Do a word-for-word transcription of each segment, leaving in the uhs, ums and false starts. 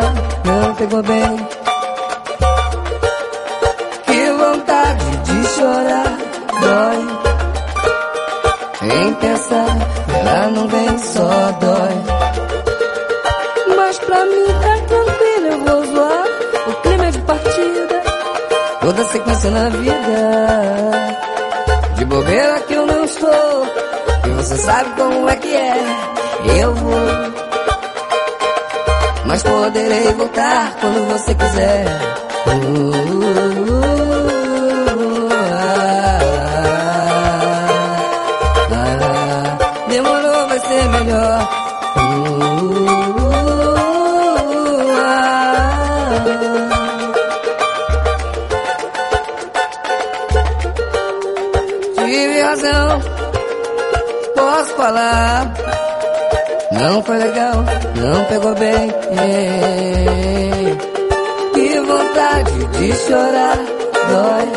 não pegou bem. Que vontade de chorar, dói. Em pensar, ela não vem, só dói. Mas pra mim tá tranquilo, eu vou zoar. O clima é de partida, toda sequência na vida. De bobeira que eu não estou, e você sabe como é que é. Eu vou, mas poderei voltar quando você quiser. uh, uh, uh, ah, ah, Demorou, vai ser melhor. uh, uh, ah, Tive razão, posso falar. Não foi legal, não pegou bem. Que vontade de chorar, dói.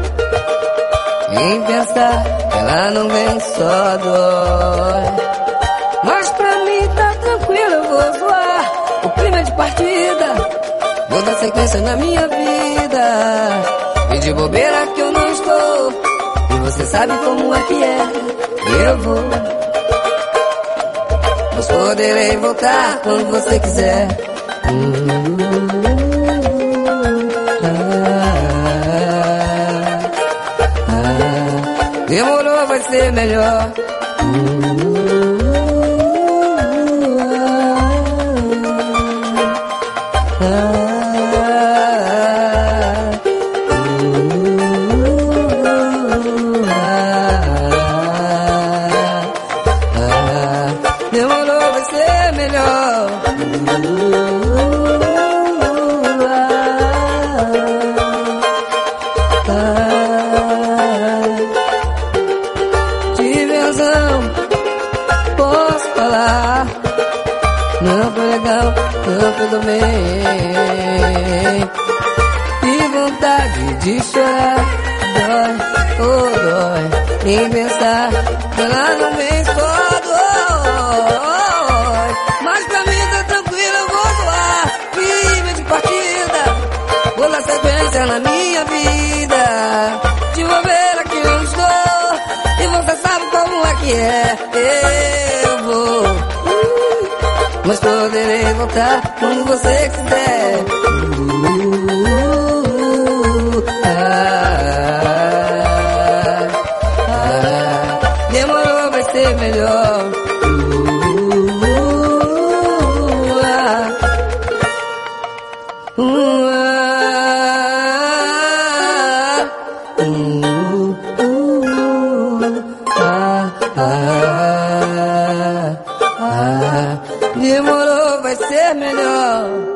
Em pensar, ela não vem, só dói. Mas pra mim tá tranquilo, eu vou zoar. O clima é de partida, vou dar sequência na minha vida. E de bobeira que eu não estou, e você sabe como é que é. Eu vou, mas poderei voltar quando você quiser. uh, ah, ah, Demorou, vai ser melhor. uh, ah, ah, Demorou, vai ser melhor. uh, ah, Tive razão, posso falar. Não foi legal, não foi do bem. Que vontade de chorar, dói, oh dói. Em pensar, ela não vem, só dói. Mas pra mim tá tranquilo, eu vou zoar. Clima de partida, vou dar sequência na minha vida. De bobeira que eu estou, e você sabe como é que é. Eu vou, mas poderei voltar quando você quiser. uh, ah, ah, Demorou, vai ser melhor. uh, ah, uh, ah, uh, uh, ah, ah, ah, Demorou, vai ser melhor.